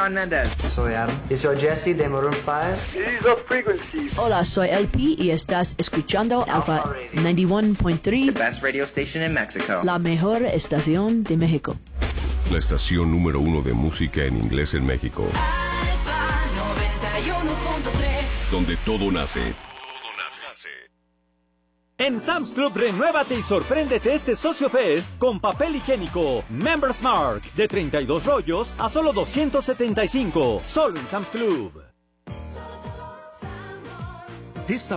Juan Mendez. Soy Adam. Y soy Jesse de Maroon 5. These are frequencies. Hola, soy LP y estás escuchando Alpha 91.3. The best radio station in Mexico. La mejor estación de México. La estación número 1 de música en inglés en México. Alpha 91.3. Donde todo nace. En Sam's Club, renuévate y sorpréndete este Socio Fest con papel higiénico Members Mark de 32 rollos a solo 275. Solo en Sam's Club. Esta